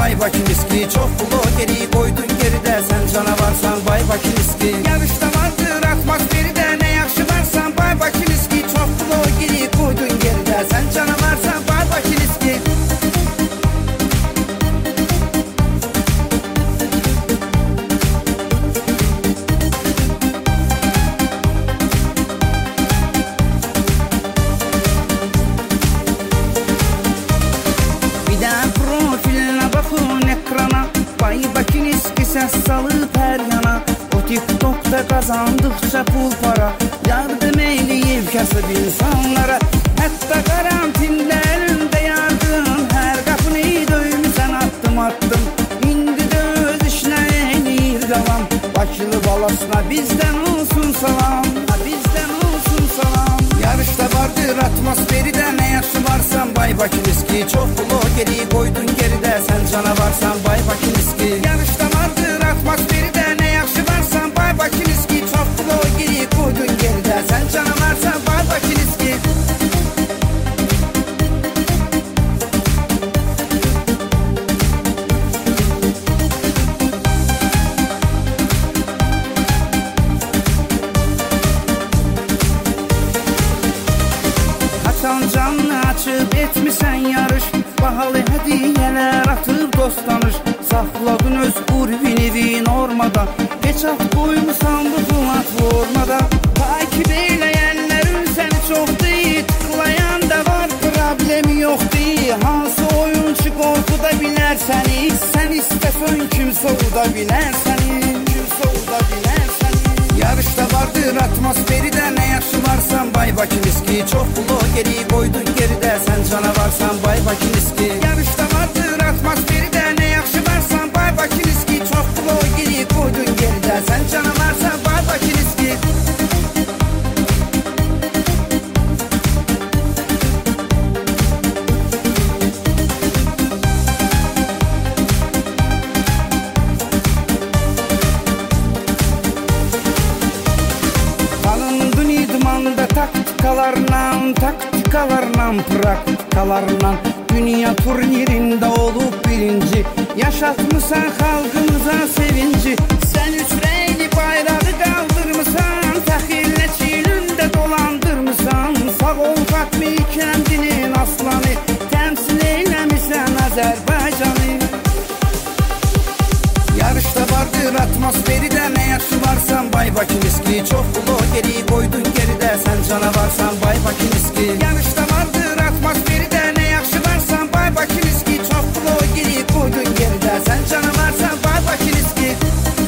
bay Bakiliski. Çok blogeri koydun geride, sen canavarsan bay Bakiliski. Yarışta vardır atmosferide, ne yaxşı varsan bay Bakiliski. Çok blogeri koydun geride, sen canavarsan bay Bakiliski. Bay Bakiliski ses salıp her yana. O TikTok'ta kazandıkça pul para, yardım eyleyip kasıp insanlara. Hatta karantinde elinde yardım, her kapını dövmüsen attım attım. İndi de öz işine eyleyir devam. Bakılı balasına bizden olsun salam, bizden olsun salam. Yarışta vardır atmosferide, ne yaxşı varsan bay Bakiliski. Çok blogeri koydun geride, sen canavarsan bay Bakiliski. Yarışta vardır atmosferide, ne yaxşı varsan bay Bakiliski. Çok blogeri koydun geride, sen canavarsan bay Bakiliski. Canını açıp etmişsen yarış, bahalı hediyeler atıp dost tanış. Sakladın öz urvini normada, geç at koymuşsan bu platformada. Takip eyleyenlerin seni çok değil, tıklayan da var, problemi yok değil. Hansı oyuncu korkuda biner seni, sen istesen kim soğuda biner seni, kim soğuda biner seni. Yarışta vardır atmosferide, ne yaxşı varsan bay Bakiliski. Çok blogeri koydun geride, sen canavarsan bay Bakiliski. Yarışta vardır atmosferide, ne yaxşı varsan bay Bakiliski. Çok blogeri koydun geride, sen canavarsan bay Bakiliski. Taktikalarla, praktikalarla dünya turnirinde olup birinci. Yaşatmışsan halkımıza sevinci. Sen üç renkli bayrağı kaldırmışsan, tahille çiğninde dolandırmışsan. Sağ ol Fatmi kendinin aslanı, temsil eylemişsen Azerbaycan'ı. Yarışta vardır atmosferide, ne yaxşı varsan bay Bakiliski. Çok blogeri koydun geride, sen canavarsan bay Bakiliski. Yarışta vardır atmosferide, ne yaxşı varsan bay Bakiliski. Çok blogeri koydun geride, sen canavarsan bay Bakiliski.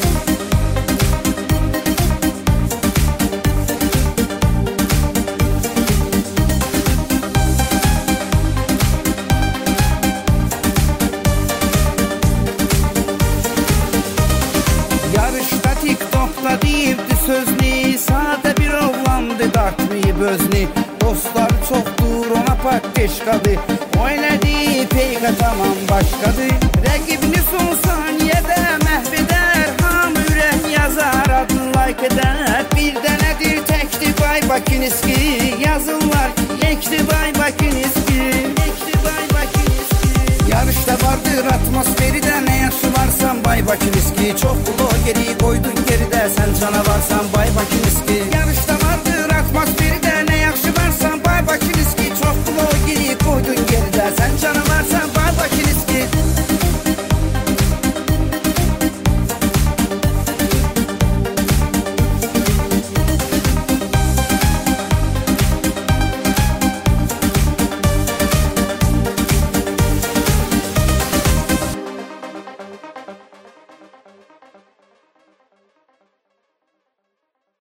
Yarışta TikTok'ta deyibdi sözünü, sade bir oğlandı dartmayıb özünü. Dostlar çoxdur ona pakkeşkadı, o elədi peyk tamam başkadı. Rəqibini son saniyədə məhv edər, hamı ürək yazar, adını like edər. Bir dənədir təkdi bay Bakiliski, yazırlar ki yekdi bay Bakiliski, yekdi bay Bakiliski. Yarışta vardır atmosferide, ne yaxşı varsan bay Bakiliski. Çok blogeri koydun geride, sen canavarsan bay Bakiliski. Yarışta